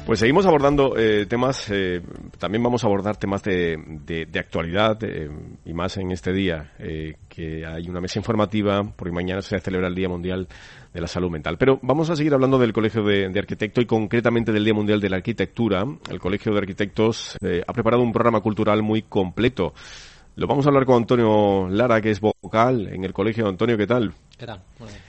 Pues seguimos abordando temas, también vamos a abordar temas de actualidad y más en este día, que hay una mesa informativa, porque mañana se celebra el Día Mundial de la Salud Mental. Pero vamos a seguir hablando del Colegio de Arquitectos y concretamente del Día Mundial de la Arquitectura. El Colegio de Arquitectos ha preparado un programa cultural muy completo. Lo vamos a hablar con Antonio Lara, que es vocal en el colegio. Antonio, ¿qué tal? ¿Qué tal?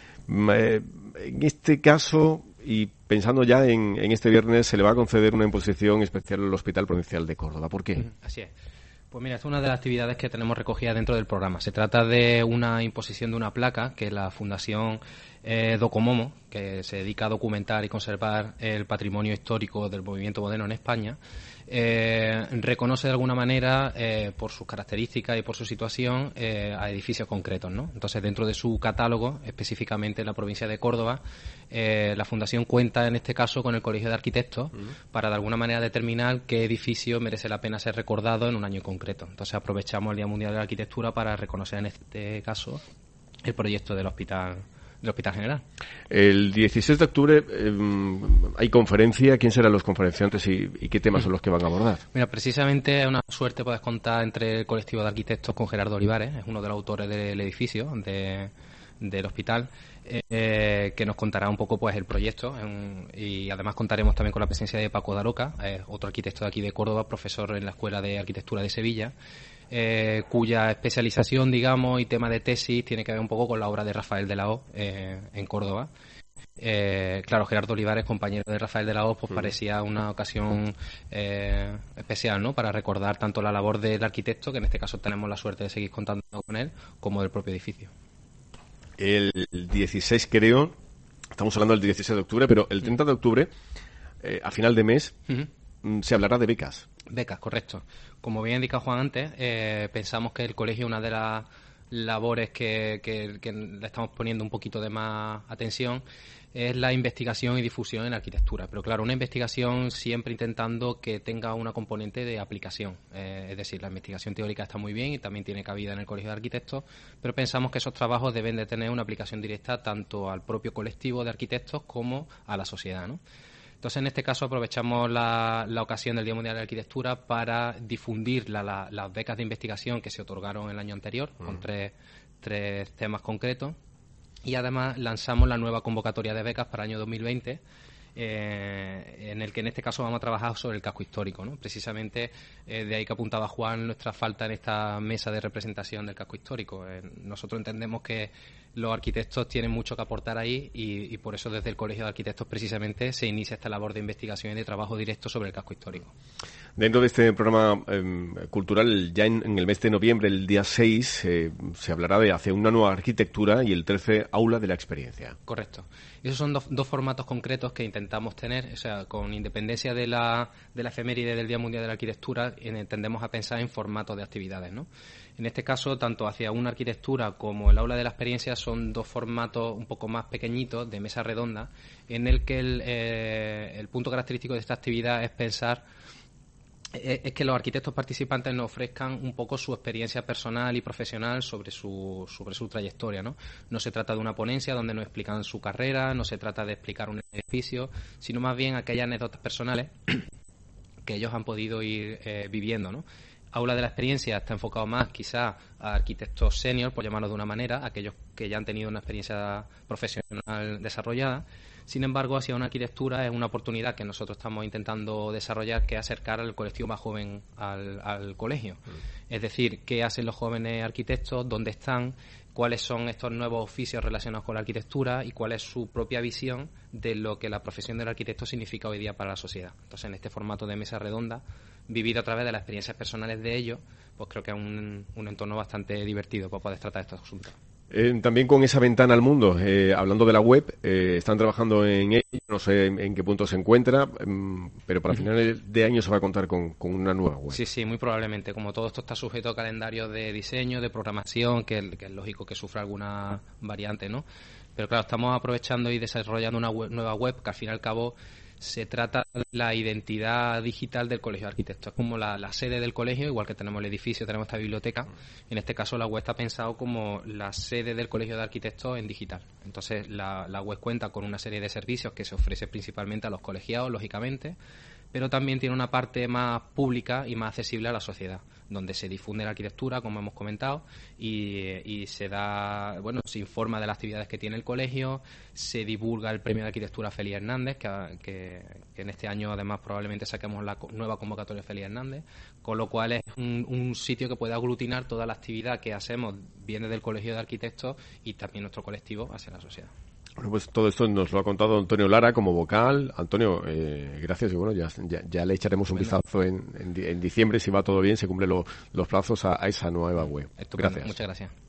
En este caso, y pensando ya en este viernes, se le va a conceder una imposición especial al Hospital Provincial de Córdoba. ¿Por qué? Así es. Pues mira, es una de las actividades que tenemos recogida dentro del programa. Se trata de una imposición de una placa que la Fundación Docomomo, que se dedica a documentar y conservar el patrimonio histórico del movimiento moderno en España, reconoce de alguna manera, por sus características y por su situación, a edificios concretos, ¿no? Entonces, dentro de su catálogo, específicamente en la provincia de Córdoba, la Fundación cuenta en este caso con el Colegio de Arquitectos para de alguna manera determinar qué edificio merece la pena ser recordado en un año concreto. Entonces, aprovechamos el Día Mundial de la Arquitectura para reconocer en este caso el proyecto del Hospital General. El 16 de octubre hay conferencia. ¿Quién serán los conferenciantes y qué temas son los que van a abordar? Mira, precisamente es una suerte poder contar entre el colectivo de arquitectos con Gerardo Olivares, es uno de los autores del edificio del hospital, que nos contará un poco pues el proyecto y además contaremos también con la presencia de Paco Daroca, otro arquitecto de aquí de Córdoba, profesor en la Escuela de Arquitectura de Sevilla, cuya especialización, digamos, y tema de tesis tiene que ver un poco con la obra de Rafael de la Hoz en Córdoba. Claro, Gerardo Olivares, compañero de Rafael de la Hoz, pues parecía una ocasión especial, ¿no?, para recordar tanto la labor del arquitecto, que en este caso tenemos la suerte de seguir contando con él, como del propio edificio. El 16, creo, estamos hablando del 16 de octubre, pero el 30 de octubre, a final de mes, se hablará de becas. Becas, correcto. Como bien indica Juan antes, pensamos que el colegio, una de las labores que le estamos poniendo un poquito de más atención, es la investigación y difusión en arquitectura. Pero claro, una investigación siempre intentando que tenga una componente de aplicación. Es decir, la investigación teórica está muy bien y también tiene cabida en el Colegio de Arquitectos, pero pensamos que esos trabajos deben de tener una aplicación directa tanto al propio colectivo de arquitectos como a la sociedad, ¿no? Entonces, en este caso, aprovechamos la ocasión del Día Mundial de la Arquitectura para difundir las becas de investigación que se otorgaron el año anterior, con tres temas concretos. Y además lanzamos la nueva convocatoria de becas para el año 2020, en el que en este caso vamos a trabajar sobre el casco histórico, ¿no? Precisamente de ahí que apuntaba Juan nuestra falta en esta mesa de representación del casco histórico. Nosotros entendemos que los arquitectos tienen mucho que aportar ahí y por eso desde el Colegio de Arquitectos precisamente se inicia esta labor de investigación y de trabajo directo sobre el casco histórico. Dentro de este programa cultural, ya en el mes de noviembre, el día 6, se hablará de hacia una nueva arquitectura y el 13, aula de la experiencia. Correcto. Esos son dos formatos concretos que intentamos tener, o sea, con independencia de la efeméride del Día Mundial de la Arquitectura, tendemos a pensar en formatos de actividades, ¿no? En este caso, tanto hacia una arquitectura como el aula de la experiencia son dos formatos un poco más pequeñitos, de mesa redonda, en el que el punto característico de esta actividad es pensar es que los arquitectos participantes nos ofrezcan un poco su experiencia personal y profesional sobre su trayectoria, ¿no? No se trata de una ponencia donde nos explican su carrera, no se trata de explicar un edificio, sino más bien aquellas anécdotas personales que ellos han podido ir viviendo, ¿no? Aula de la experiencia está enfocado más quizá a arquitectos senior, por llamarlo de una manera, aquellos que ya han tenido una experiencia profesional desarrollada. Sin embargo, hacia una arquitectura es una oportunidad que nosotros estamos intentando desarrollar, que es acercar al colectivo más joven al colegio. Es decir, qué hacen los jóvenes arquitectos, dónde están, cuáles son estos nuevos oficios relacionados con la arquitectura y cuál es su propia visión de lo que la profesión del arquitecto significa hoy día para la sociedad. Entonces, en este formato de mesa redonda, vivido a través de las experiencias personales de ellos, pues creo que es un entorno bastante divertido para poder tratar estos asuntos. También con esa ventana al mundo, hablando de la web, están trabajando en ello, no sé en qué punto se encuentra, pero para finales de año se va a contar con una nueva web. Sí, muy probablemente. Como todo esto está sujeto a calendarios de diseño, de programación, que es lógico que sufra alguna variante, ¿no? Pero claro, estamos aprovechando y desarrollando una nueva web que al fin y al cabo se trata de la identidad digital del Colegio de Arquitectos. Es como la sede del colegio, igual que tenemos el edificio, tenemos esta biblioteca. En este caso, la web está pensado como la sede del Colegio de Arquitectos en digital. Entonces, la web cuenta con una serie de servicios que se ofrece principalmente a los colegiados, lógicamente, pero también tiene una parte más pública y más accesible a la sociedad, donde se difunde la arquitectura, como hemos comentado, y se da, bueno, se informa de las actividades que tiene el colegio, se divulga el premio de arquitectura Félix Hernández, que en este año además probablemente saquemos la nueva convocatoria Félix Hernández, con lo cual es un sitio que puede aglutinar toda la actividad que hacemos, viene del Colegio de Arquitectos y también nuestro colectivo hacia la sociedad. Bueno, pues todo esto nos lo ha contado Antonio Lara como vocal. Antonio, gracias y bueno, ya le echaremos un vistazo en diciembre, si va todo bien, se cumplen los plazos a esa nueva web. Estupendo. Gracias. Muchas gracias.